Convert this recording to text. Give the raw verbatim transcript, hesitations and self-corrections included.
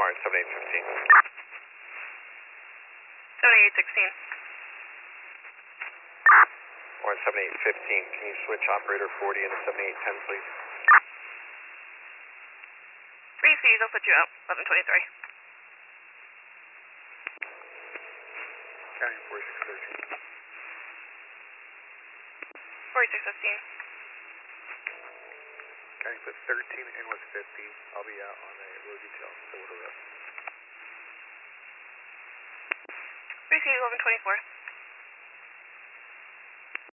Orange seventy-eight fifteen. seventy-eight sixteen. Orange seventy-eight fifteen, can you switch operator forty into seventy-eight ten, please? Three C's, I'll put you out, eleven twenty-three. County forty-six thirteen. forty-six fifteen. County put thirteen in with fifty. I'll be out on a low detail, so what are the three C's, eleven twenty-four.